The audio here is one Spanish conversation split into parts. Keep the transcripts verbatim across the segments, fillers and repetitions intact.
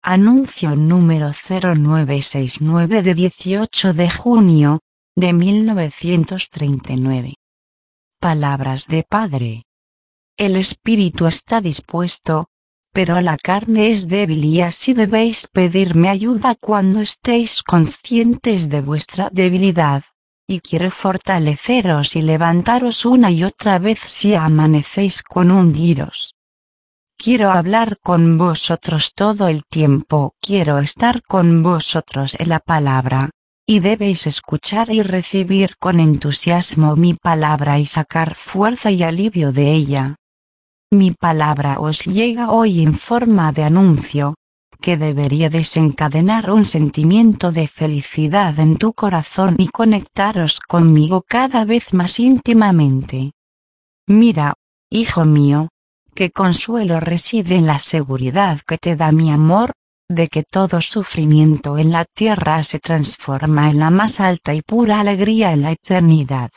Anuncio número cero nueve seis nueve de dieciocho de junio, de mil novecientos treinta y nueve. Palabras de Padre. El espíritu está dispuesto, pero la carne es débil y así debéis pedirme ayuda cuando estéis conscientes de vuestra debilidad, y quiero fortaleceros y levantaros una y otra vez si amanecéis con hundiros. Quiero hablar con vosotros todo el tiempo, quiero estar con vosotros en la palabra, y debéis escuchar y recibir con entusiasmo mi palabra y sacar fuerza y alivio de ella. Mi palabra os llega hoy en forma de anuncio, que debería desencadenar un sentimiento de felicidad en tu corazón y conectaros conmigo cada vez más íntimamente. Mira, hijo mío, que consuelo reside en la seguridad que te da mi amor, de que todo sufrimiento en la tierra se transforma en la más alta y pura alegría en la eternidad.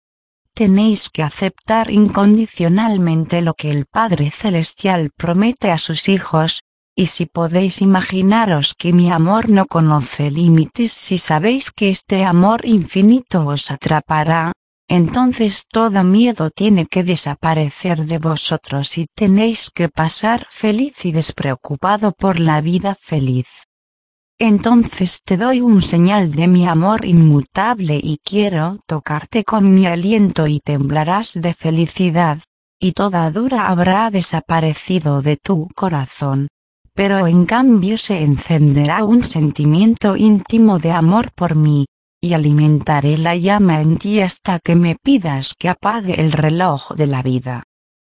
Tenéis que aceptar incondicionalmente lo que el Padre Celestial promete a sus hijos, y si podéis imaginaros que mi amor no conoce límites, si sabéis que este amor infinito os atrapará, entonces todo miedo tiene que desaparecer de vosotros y tenéis que pasar feliz y despreocupado por la vida feliz. Entonces te doy un señal de mi amor inmutable y quiero tocarte con mi aliento y temblarás de felicidad, y toda duda habrá desaparecido de tu corazón, pero en cambio se encenderá un sentimiento íntimo de amor por mí, y alimentaré la llama en ti hasta que me pidas que apague el reloj de la vida.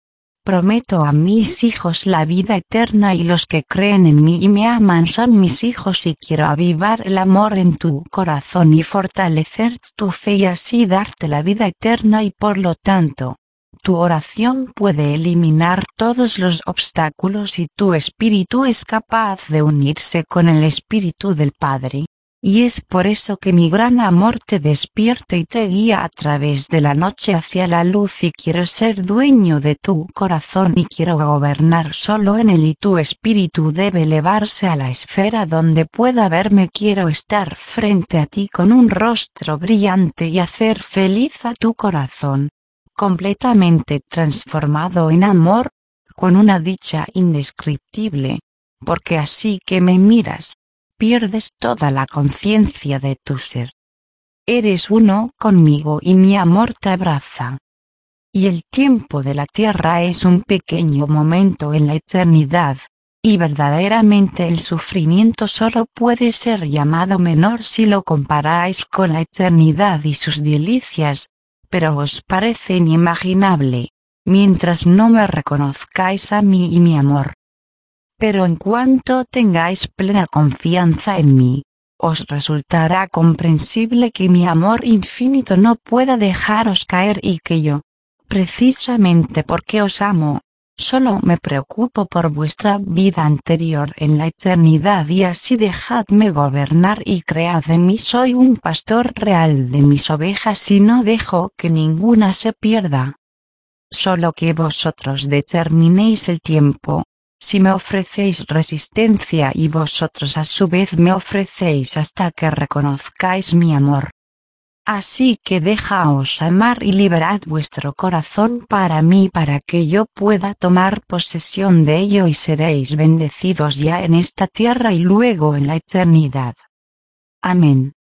Prometo a mis hijos la vida eterna y los que creen en mí y me aman son mis hijos y quiero avivar el amor en tu corazón y fortalecer tu fe y así darte la vida eterna y por lo tanto, tu oración puede eliminar todos los obstáculos y tu espíritu es capaz de unirse con el espíritu del Padre. Y es por eso que mi gran amor te despierta y te guía a través de la noche hacia la luz y quiero ser dueño de tu corazón y quiero gobernar solo en él y tu espíritu debe elevarse a la esfera donde pueda verme. Quiero estar frente a ti con un rostro brillante y hacer feliz a tu corazón, completamente transformado en amor, con una dicha indescriptible, porque así que me miras, pierdes toda la conciencia de tu ser. Eres uno conmigo y mi amor te abraza. Y el tiempo de la tierra es un pequeño momento en la eternidad, y verdaderamente el sufrimiento solo puede ser llamado menor si lo comparáis con la eternidad y sus delicias, pero os parece inimaginable, mientras no me reconozcáis a mí y mi amor. Pero en cuanto tengáis plena confianza en mí, os resultará comprensible que mi amor infinito no pueda dejaros caer y que yo, precisamente porque os amo, solo me preocupo por vuestra vida anterior en la eternidad y así dejadme gobernar y cread en mí. Soy un pastor real de mis ovejas y no dejo que ninguna se pierda. Solo que vosotros determinéis el tiempo. Si me ofrecéis resistencia y vosotros a su vez me ofrecéis hasta que reconozcáis mi amor. Así que dejaos amar y liberad vuestro corazón para mí para que yo pueda tomar posesión de ello y seréis bendecidos ya en esta tierra y luego en la eternidad. Amén.